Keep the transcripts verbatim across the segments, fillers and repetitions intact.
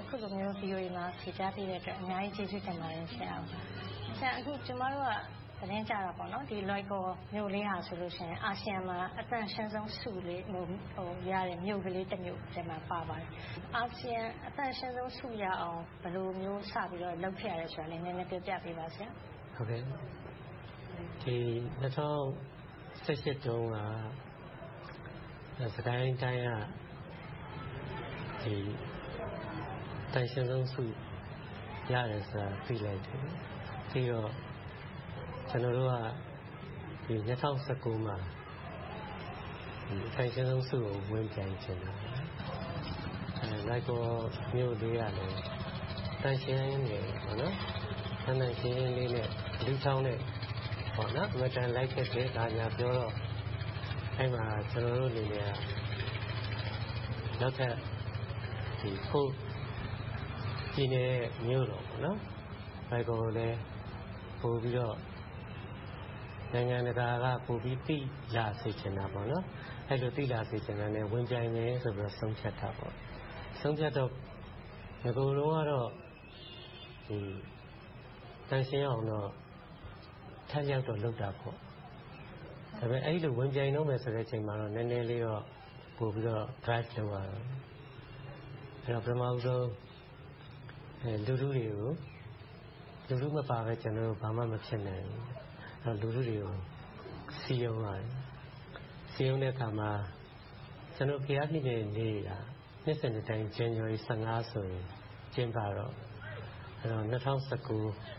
ခုလိုမျိုး ဗီအိုအေ မှာဖြေကြားပေးတဲ့အတွက်အများကြီးကျေးဇူးတင်ပါတယ်ဆရာ။ဆရာအခုကျမတို့ကသတင်းကြတာပေါ့နော်ဒီလွိုင်ကော်မြို့လေးဟာဆိုလို့ရှိရင်အာဆီယံမှာအသန့်ရှင်းဆုံးစုလေးဟိုဟိုရတဲ့မြို့ကလေးတစ်မြို့ဒီမှာပါပါတယ်အာဆီယံအသန့်ရှင်းဆုံးစုရအောင်ဘယ်လိုမျိုးစပြီးတော့လုပ်ခဲ့ရလဲဆိုတာလည်းနည်းနည်းပြောပြပေးပါဆရာဟုတ်ကဲ့ဒီနှစ်ထောင်ဆက်ရှစ်တုန်းကစကိုင်းတိုင်းကဒီတန်ရှင်းဆုံးစုရတယ်ဆိုတာသိလိုက်တယ်ပြီးတော့ကျွန်တော်တို့ကဒီ၂၀၁၉မှာဒီတန်ရှင်းဆုံးစုကိုဝင်ပြိုင်ချင်တာအဲလိုက်တော့မြို့လေးရတယ်တန်ရှင်းနေပေါ့နော်တန်ရှင်းလေးနဲ့လူချောင်းနဲ့ပေါ့နော်အမတန်လိုက်ခဲ့တဲ့ဒါညာပြောတော့အဲ့မှာကျွန်တော်တို့အနေနဲ့နောက်ထပ်ဒီခုဒီနေ့မြို့တော့ပေါ့နော်ဘယ်ကောလဲပို့ပြီးတော့နိုင်ငံတကာကပို့ပြီးတိလာစေချင်တာပေါ့နော်အဲ့လိုတိလာစေချင်တာနဲ့ဝင်ပြိုင်မယ်ဆိုပြီးတော့ဆုံးဖြတ်တာပေါ့ဆုံးဖြတ်တော့ဒီလိုတော့ကတော့ဒီတန်ရှင်းအောင်တော့ထပ်ရောက်တော့လောက်တာပေါ့ဒါပေမဲ့အဲ့လိုဝင်ပြိုင်တော့မယ်ဆိုတဲ့အချိန်မှာတော့နည်းနည်းလေးတော့ပို့ပြီးတော့ drive လုပ်ရတော့အဲ့တော့ပထမဆုံးအဲလူလူတွေကိုလူလူမပါပဲကျွန်တော်တို့ဘာမှမဖြစ်နိုင်ဘူးအဲ့တော့လူလူတွေကိုစီယုံရတယ်စီယုံတဲ့အခါမှာကျွန်တော်ဖျားပြည်နယ်နေတာနှစ်စဉ်တစ်တိုင်း January ဆယ့်ငါးဆိုရင်ကျင်းပတော့အဲ့တော့၂၀၁၉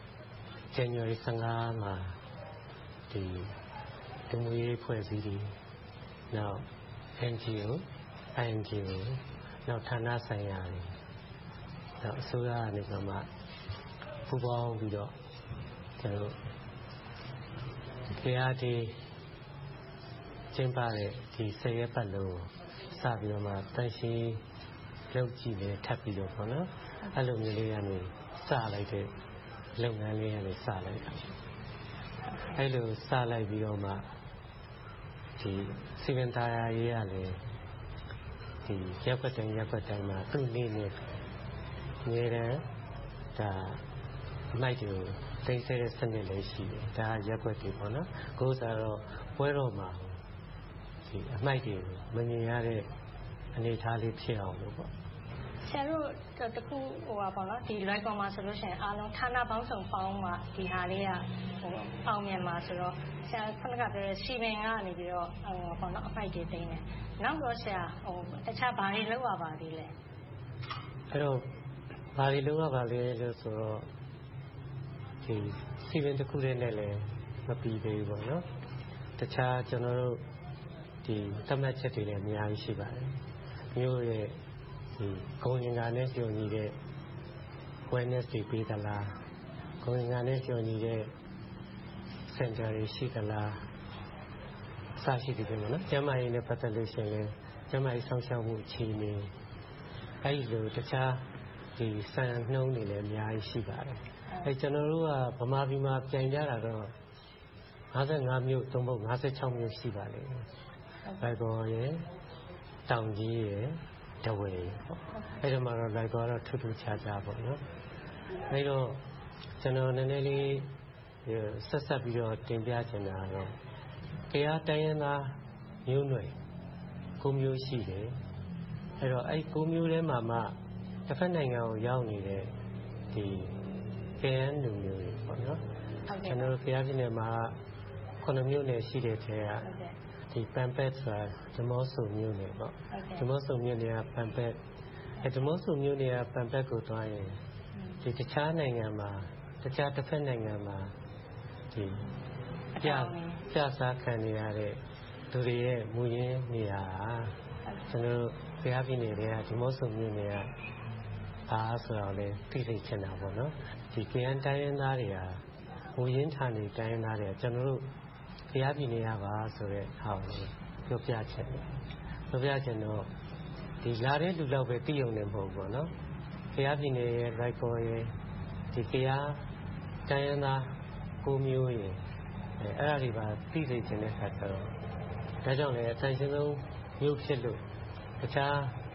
January ဆယ့်ငါးမှာဒီဒမှုရေးဖွဲ့စည်းပြီးနောက် N G O I N G O နောက်ဌာနဆိုင်ရာတွေနောက်အစိုးရအနေနဲ့မှပူးပေါင်းပြီးတော့ကျွန်တော်တရားဒီကျင်းပတဲ့ဒီဆယ်ရက်ပတ်လုံးစပြီးတော့မှတန်ရှင်းလုပ်ကြည့်လေထပ်ပြီးတော့ပေါ့နော်အဲ့လိုမျိုးလေးကနေစလိုက်တဲ့လုပ်ငန်းလေးကနေစလိုက်တာအဲ့လိုစလိုက်ပြီးတော့မှဒီစီမံတရားရေးရလေဒီရက်ွက်တိုင်းရက်ွက်တိုင်းမှာသူ့နေနေနေတယ်ဒါအမိုက်တွေတိတ်ဆဲတဲ့စနစ်လေးရှိတယ်ဒါရက်ွက်တွေပေါ့နော်ကိုယ်စားတော့ပွဲတော်မှာဒီအမိုက်တွေမမြင်ရတဲ့အနေအထားလေးဖြစ်အောင်လို့ပေါ့ဆရာတို့တခုဟိုပါပေါ့နော်ဒီလွိုင်ကော်မှာဆိုလို့ရှိရင်အားလုံးဌာနပေါင်းစုံပေါင်းမှာဒီဟာလေးကဟိုအောင်မြင်မှာဆိုတော့ဆရာခုနကပြောတဲ့စီမံကနေပြီးတော့ဟိုပေါ့နော်အမိုက်တွေတင်းတယ်နောက်တော့ဆရာဟိုတခြားဘာတွေလုပ်ရပါသေးလဲအဲ့တော့ဘာတွေလုပ်ရပါလဲလို့ဆိုတော့ဒီစီမံတစ်ခုတည်းနဲ့လည်းမပြီးသေးဘူးပေါ့နော်တခြားကျွန်တော်တို့ဒီသတ်မှတ်ချက်တွေလည်းအများကြီးရှိပါတယ်မျိုးရဲ့ဒီကိုယ်ငင်္ဂါနဲ့ကြုံညီတဲ့ awareness တွေပေးသလားကိုယ်ငင်္ဂါနဲ့ကြုံညီတဲ့ center တွေရှိသလားအစရှိတယ်ပြောမနော်ကျမကြီးနဲ့ပတ်သက်လို့ရှိရင်ကျမကြီးဆောင်ရှောက်မှုအခြေအနေအဲ့ဒီလိုတခြားဒီစံနှုန်းတွေလည်းအများကြီးရှိပါတယ်အဲကျွန်တော်တို့ကဗမာပြည်မှာပြန်ကြတာတော့၅၅မြို့သုံးဖို့၅၆မြို့ရှိပါလိမ့်မယ်ဘိုင်ကောရယ်တောင်ကြီးရယ်တဝယ်ပေါ့အဲ့ဒီမှာတော့ဘိုင်ကောတော့ထူးထူးခြားခြားပေါ့နော်အဲ့တော့ကျွန်တော်နည်းနည်းလေးဆက်ဆက်ပြီးတော့တင်ပြချင်တာတော့တရားတိုင်းရင်းသားမျိုးနွယ်၉မျိုးရှိတယ်အဲ့တော့အဲ့၉မျိုးထဲမှာမှတစ်ဖက်နိုင်ငံကိုရောက်နေတဲ့ဒီကဲန်လူမျိုးတွေပေါ့နော်ကျွန်တော်တို့ဖျားပြည်နယ်မှာခုနှစ်မျိုးနယ်ရှိတဲ့ထဲကဒီပန်ပက်ဆိုတာဓမောဆုံမျိုးနယ်ပေါ့ဓမောဆုံမျိုးနယ်ကပန်ပက်အဲဓမောဆုံမျိုးနယ်ကပန်ပက်ကိုသွားရင်ဒီတခြားနိုင်ငံမှာတခြားတစ်ဖက်နိုင်ငံမှာဒီပြပြစားခံနေရတဲ့သူတွေရဲ့မူရင်းနေရာကျွန်တော်တို့ဖျားပြည်နယ်တွေကဓမောဆုံမျိုးနယ်ကဘာဆိုတော့လေသိသိချင်တာပေါ့နော်ဒီကရန်တိုင်းရင်းသားတွေကမူရင်းဌာနေတိုင်းရင်းသားတွေကကျွန်တော်တို့ဖျားပြည်နယ်ရပါဆိုတဲ့ဟာကိုပြောပြချင်တယ်ပြောပြချင်တော့ဒီလာတဲ့လူလောက်ပဲသိုံနေမဟုတ်ဘူးပေါ့နော်ဖျားပြည်နယ်ရဲ့ရိုက်ကော်ရဲ့ဒီဖျားတိုင်းရင်းသားကိုမျိုးရဲ့အဲအဲ့ဒါတွေပါသိသိချင်တဲ့ခါကျတော့ဒါကြောင့်လည်းအတိုင်းရှင်းဆုံးမျိုးဖြစ်လို့တခြား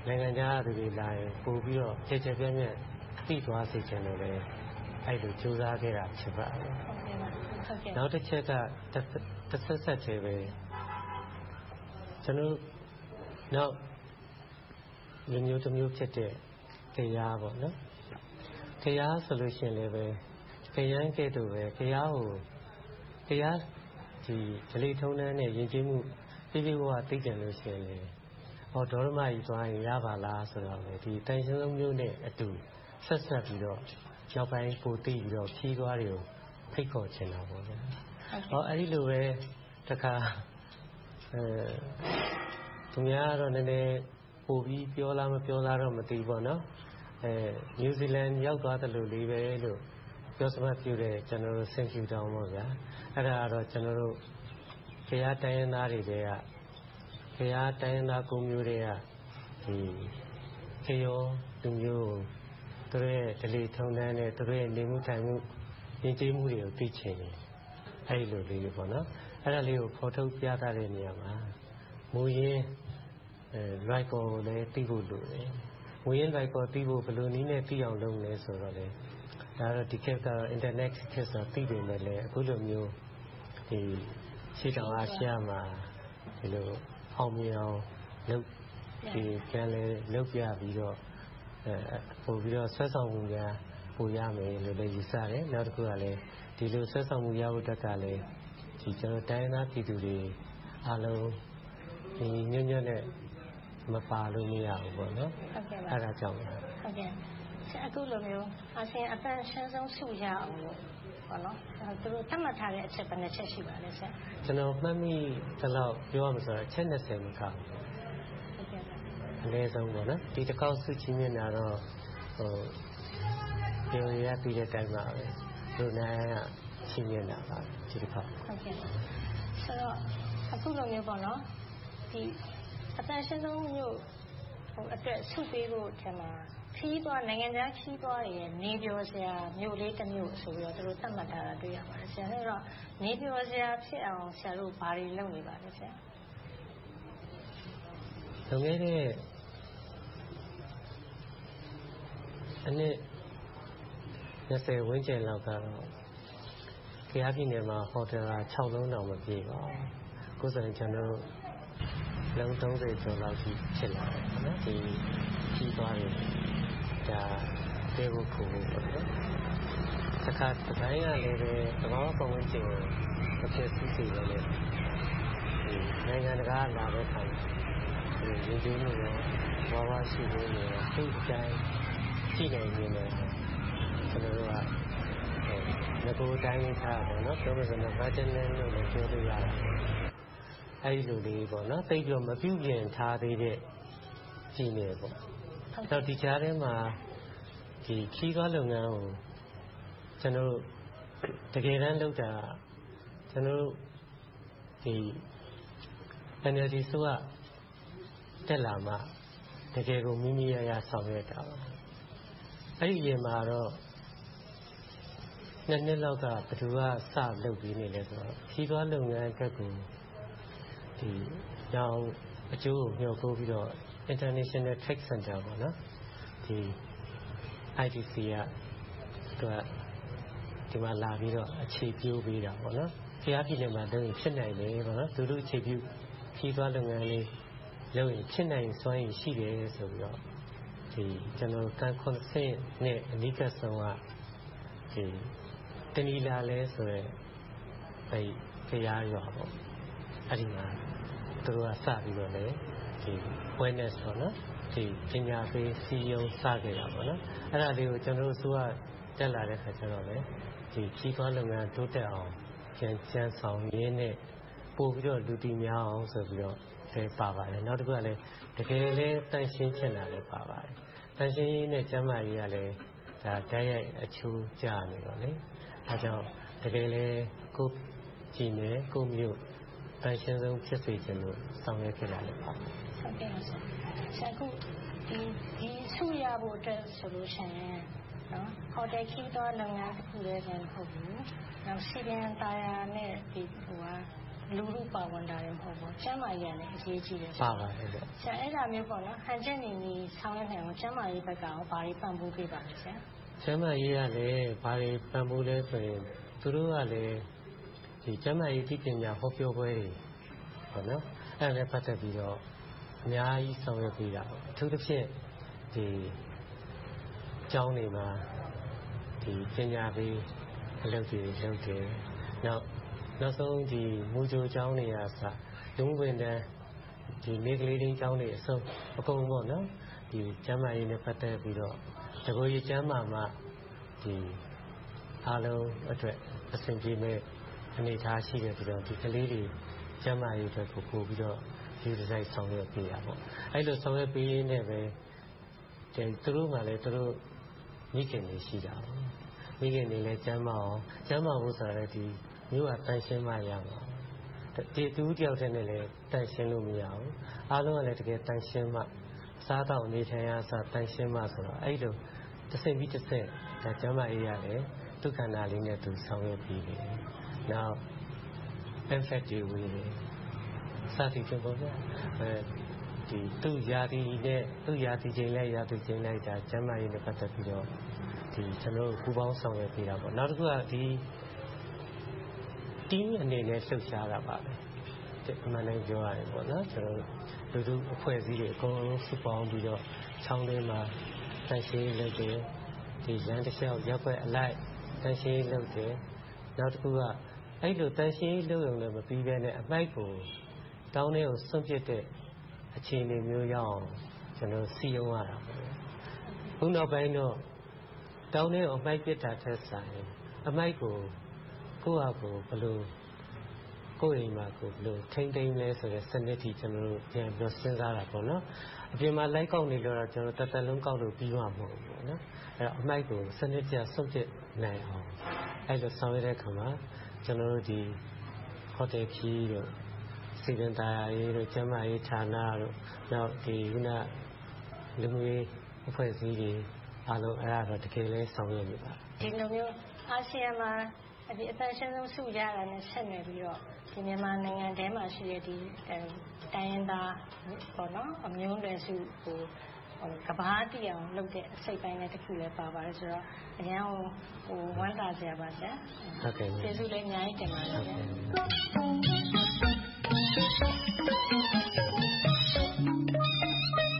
နိုင်ငံခြားသူတွေလာရင်ပို့ပြီးတော့ခြေချပြည့်ပြည့်သိသွားစေချင်လို့လည်းအဲ့လိုကြိုးစားခဲ့တာဖြစ်ပါတယ်နောက်တစ်ချက်ကတစ်ဆက်ဆက်သေးပဲကျွန်တော်နောက်လူမျိုးတစ်မျိုးဖြစ်တဲ့တရားပေါ့နော်တရားဆိုလို့ရှိရင်လည်းပဲတရားကဲ့သို့ပဲတရားကိုတရားဒီဓလေ့ထုံးတမ်းနဲ့ယဉ်ကျေးမှုပြည့်ပြည့်ဝဝသိကြလို့ရှိရင်လေဟောဒေါရမကြီးသွားရင်ရပါလားဆိုတော့လေဒီတိုင်ရှင်ဆုံးမျိုးနဲ့အတူဆက်ဆက်ပြီးတော့နောက်ပိုင်းပိုသိပြီးတော့ဖြီးသွားတွေကိုဖိတ်ခေါ်ချင်တာပေါ့ဗျာဟောအဲ့ဒီလိုပဲတခါအဲသူများကတော့နည်းနည်းပို့ပြီးပြောလားမပြောလားတော့မသိဘူးပေါ့နော်အဲနယူးဇီလန်ရောက်သွားတယ်လို့လေးပဲလို့ပြောစမှတ်ပြုတဲ့ကျွန်တော်တို့ဆင်ဖြူတောင်ပေါ့ဗျာအဲ့ဒါကတော့ကျွန်တော်တို့ခရားတိုင်းရင်းသားတွေတွေကခရားတိုင်းရင်းသားကိုမျိုးတွေကဒီခေယောလူမျိုးသူတို့ရဲ့ဓလေ့ထုံးတမ်းနဲ့သူတို့ရဲ့နေမှုထိုင်မှုယဉ်ကျေးမှုတွေကိုသိချင်တယ်အဲ့လိုလေးတွေပေါ့နော်အဲ့ဒါလေးကိုဖော်ထုတ်ပြသတဲ့နေရာမှာမူရင်းအဲ right ကိုလည်းသိဖို့လိုတယ်မူရင်း right ကိုသိဖို့ဘယ်လိုနည်းနဲ့သိအောင်လုပ်လဲဆိုတော့လေဒါတော့ဒီခေတ်ကတော့ internet ခေတ်ဆိုသိပေမဲ့လည်းအခုလိုမျိုးဒီရှေ့တောင်အာရှမှာဒီလိုအောင်မြင်အောင်လုပ်ဒီပြန်လဲလုပ်ပြပြီးတော့အဲပို့ပြီးတော့ဆွဲဆောင်မှုများပို့ရမယ်လို့လည်းယူဆတယ်နောက်တစ်ခုကလည်းဒီလိုဆွဲဆောင်မှုရဖို့တက်ကလည်းဒီကျွန်တော်တိုင်းသားပြည်သူတွေအားလုံးဒီညွန့်ညွန့်နဲ့မပါလို့မရဘူးပေါ့နော်ဟုတ်ကဲ့ပါအဲ့ဒါကြောင့်ဟုတ်ကဲ့အခုလိုမျိုးအာဆီယံအတန်ရှင်းဆုံးစုရအောင်လို့ပေါ့နော်သူတို့သတ်မှတ်ထားတဲ့အချက်ဘယ်နှချက်ရှိပါလဲဆရာကျွန်တော်မှတ်မိတလောက်ပြောရမှာဆိုတော့အချက်၂၀မကဘူးဟုတ်ကဲ့ပါအနည်းဆုံးပေါ့နော်ဒီတစ်ခေါက်စုချင်းမြင်တာတော့ဟိုပြောရပြီးတဲ့တိုင်မှာပဲလူနိုင်ကချင်းမြင်တာပါဒီတစ်ခေါက်ဟုတ်ကဲ့ဆိုတော့အခုလိုမျိုးပေါ့နော်ဒီအတန်ရှင်းဆုံးမျိုးဟိုအတွက်စုပေးဖို့ထင်မှာခီးသွားနိုင်ငံခြားခီးသွားတွေရဲ့နေပြောစရာမျိုးလေးတစ်မျိုးဆိုပြီးတော့သူတို့သတ်မှတ်ထားတာတွေ့ရပါတယ်ဆရာအဲ့တော့နေပြောစရာဖြစ်အောင်ဆရာတို့ဘာတွေလုပ်နေပါလဲဆရာလွန်ခဲ့တဲ့အနည်း၂၀ဝန်းကျင်လောက်ကတော့ခရီးပြည်နယ်မှာဟိုတယ်က၆လုံးတောင်မပြည့်ပါဘူးကိုယ်ဆိုရင်ကျွန်တော်လုံး၃၀ကျော်လောက်ရှိဖြစ်လာတယ်နော်ဒီကြီးသွားတယ်ဒါတေဖို့ခုပေါ့နော်တခါတတိုင်းကလည်းပဲသဘောပုံဝင်ချင်းတစ်ချက်စီးစီပဲလေဒီနိုင်ငံတကာလာတဲ့ခါဒီရင်းကျင်းလို့ဝါဝါရှိနေတယ်သူ့အတိုင်းကြည့်နိုင်နေတယ်ကျွန်တော်တို့ကငကိုတိုင်းထားတယ်နော်ပြောလို့ဆိုတော့ marginal လို့လည်းပြောလို့ရတယ်အဲ့ဒီလိုလေးပေါ့နော်သိပြီးတော့မပြုပြင်ထားသေးတဲ့ကြီးနေပေါ့အဲ့တော့ဒီကြားထဲမှာဒီခီးသွားလုပ်ငန်းကိုကျွန်တော်တကယ်တမ်းလုပ်တာကျွန်တော်ဒီ အန်အယ်လ်ဒီ ဆိုကတက်လာမှတကယ်ကိုမိမိရရဆောင်ရွက်တာပါအဲ့ဒီရင်မှာတော့နှစ်နှစ်လောက်ကဘယ်သူကစလုပ်ပြီးနေလဲဆိုတော့ခီးသွားလုပ်ငန်းအတွက်ကိုဒီကြောင်အကျိုးကိုမျှော်ကိုပြီးတော့ International Trade Center ပေါ့နော်ဒီ အိုင် တီ စီ ကသူကဒီမှာလာပြီးတော့အခြေပြုပေးတာပေါ့နော်ခရီးပြည်နယ်မှာလုပ်ရင်ဖြစ်နိုင်တယ်ပေါ့နော်သူတို့အခြေပြုခီးသွားလုပ်ငန်းလေးလုပ်ရင်ဖြစ်နိုင်စွမ်းရည်ရှိတယ်ဆိုပြီးတော့ဒီကျွန်တော်ကန်ကွန်ဆင့်နဲ့အနိကဆုံးကဒီတနီလာလဲဆိုရယ်အဲခရီးရွာပေါ့အဲ့ဒီမှာသူတို့ကစပြီးတော့လေဒီ awareness ပေါ့နော်ဒီပညာပေးစီယုံစခဲ့တာပေါ့နော်အဲ့ဒါလေးကိုကျွန်တော်တို့ဆိုကတက်လာတဲ့ခါကျတော့လေဒီကြီးထွားလုပ်ငန်းတိုးတက်အောင်ကျန်ကျန်ဆောင်ရင်းနဲ့ပို့ပြီးတော့လူတီများအောင်ဆိုပြီးတော့လည်းပါပါတယ်နောက်တစ်ခုကလည်းတကယ်လည်းတန်ရှင်းချင်တာလည်းပါပါတယ်တန်ရှင်းရေးနဲ့ကျန်းမာရေးကလည်းဒါတိုက်ရိုက်အချိုးကျနေတော့လေအဲကြောင့်တကယ်လည်းကိုကြည်နေကိုမျိုးတန်ရှင်းဆုံးဖြစ်စေချင်လို့ဆောင်ရွက်ခဲ့တာလည်းပါဟုတ်ကဲ့ဆရာကဒီဒီဆုရဖို့အတွက်ဆိုလို့ရှိရင်နော်ဟိုတယ်ခီးသွားလုပ်ငန်းတစ်ခုလည်းမဟုတ်ဘူးနောက်စီပြန်တာယာနဲ့ဒီဟိုကလူလူပါဝင်တာတွေမဟုတ်ဘူးကျန်းမာရေးနဲ့အရေးကြီးတယ်ပါပါတယ်ဆရာအဲ့ဒါမျိုးပေါ့နော်ဟန်ချက်နေပြီးဆောင်ရွက်နိုင်အောင်ကျန်းမာရေးဘက်ကရောဘာတွေပံ့ပိုးပေးပါလဲဆရာကျန်းမာရေးကလည်းဘာတွေပံ့ပိုးလဲဆိုရင်သူတို့ကလည်းဒီကျန်းမာရေးသိပညာဟောပြောပွဲတွေပေါ့နော်အဲ့ဒါနဲ့ပတ်သက်ပြီးတော့အများကြီးဆောင်ရွက်ပေးတာပေါ့အထူးသဖြင့်ဒီကျောင်းတွေမှာဒီပညာပေးအလုပ်တွေလုပ်တယ်နောက်နောက်ဆုံးဒီမူကြိုကျောင်းတွေကစရုံးဝင်တဲ့ဒီမိကလေးတင်းကျောင်းတွေအစုံအကုန်ပေါ့နော်ဒီကျန်းမာရေးနဲ့ပတ်သက်ပြီးတော့တကူကြီးကျန်းမာမှဒီအားလုံးအတွက်အဆင်ပြေမဲ့အနေအထားရှိတယ်ပြီးတော့ဒီကလေးတွေကျန်းမာရေးအတွက်ကိုပို့ပြီးတော့ဒီဒီဇိုင်းဆောင်ရွက်ပေးရပေါ့အဲ့လိုဆောင်ရွက်ပေးရင်းနဲ့ပဲဒီသူတို့ကလည်းသူတို့မိခင်တွေရှိတာမိခင်တွေလည်းကျန်းမာအောင်ကျန်းမာဖို့ဆိုရတဲ့ဒီမျိုးကတန်ရှင်းမှရမှာဒီသူတယောက်တည်းနဲ့လည်းတန်ရှင်းလို့မရဘူးအားလုံးကလည်းတကယ်တန်ရှင်းမှစားတော့နေထိုင်ရစတန်ရှင်းမှဆိုတော့အဲ့လိုတစ်စိမ့်ပြီးတစ်စိမ့်ဒါကျန်းမာရေးရတယ်ဒုက္ခနာလေးနဲ့သူဆောင်ရွက်ပြီးတယ်နောက် infect တွေဝင်တယ်စသည်ဖြင့်ပေါ့ဗျာအဲဒီသူ့ယာတီနဲ့သူ့ယာတီချိန်လိုက်ယာတီချိန်လိုက်ဒါကျန်းမာရေးနဲ့ပတ်သက်ပြီးတော့ဒီကျွန်တော်ပူပေါင်းဆောင်ရွက်ပေးတာပေါ့နောက်တစ်ခုကဒီ team အနေနဲ့လှုပ်ရှားတာပါပဲဒီအမှန်တည်းပြောရတယ်ပေါ့နော်ကျွန်တော်လူလူအဖွဲ့အစည်းတွေအကုန်လုံးစုပေါင်းပြီးတော့ချောင်းလေးမှာတန်ရှင်းလုပ်တယ်ဒီလမ်းတစ်လျှောက်ရပ်ွက်အလိုက်တန်ရှင်းလုပ်တယ်နောက်တစ်ခုကအဲ့လိုတန်ရှင်းလုပ်ရုံနဲ့မပြီးဘဲနဲ့အမိုက်ကိုတောင်းထဲကိုဆွန့်ပစ်တဲ့အခြေအနေမျိုးရောက်အောင်ကျွန်တော်စီယုံရတာပေါ့ခုနောက်ပိုင်းတော့တောင်းထဲကိုအမိုက်ပစ်တာထက်ဆိုင်အမိုက်ကိုကိုယ့်ဟာကိုယ်ဘယ်လိုကိုယ့်အိမ်မှာကိုယ်ဘယ်လိုထိမ့်သိမ်းလဲဆိုတဲ့စနစ်ထိကျွန်တော်တို့ပြန်ပြီးစဉ်းစားတာပေါ့နော်အပြင်မှာလိုက်ကောက်နေလို့တော့ကျွန်တော်တက်တက်လုံးကောက်လို့ပြီးမှမဟုတ်ဘူးပေါ့နော်အဲ့တော့အမိုက်ကိုစနစ်ကျဆွန့်ပစ်နိုင်အောင်အဲ့လိုဆောင်ရတဲ့အခါမှာကျွန်တော်တို့ဒီဟိုတယ်ခီးတို့စီရင်သားရေးတို့ကျန်းမာရေးဌာနတို့နောက်ဒီခုနလူမျိုးရေးအဖွဲ့အစည်းတွေအားလုံးအဲ့ဒါတော့တကယ်လဲဆောင်ရွက်နေပါဒီလိုမျိုးအာဆီယံမှာဒီအသက်ရှင်ဆုံးစုရတာနဲ့ဆက်နေပြီးတော့ဒီမြန်မာနိုင်ငံထဲမှာရှိတဲ့ဒီတိုင်းရင်းသားပေါ့နော်အမျိုးနွယ်စုဟိုကဘာတိအောင်လုပ်တဲ့အစိတ်ပိုင်းနဲ့တခုလည်းပါပါတယ်ဆိုတော့အရင်ဟိုဝမ်းသာစရာပါဆရာဟုတ်ကဲ့ကျေးဇူးလည်းအများကြီးတင်ပါတယ်ဆရာ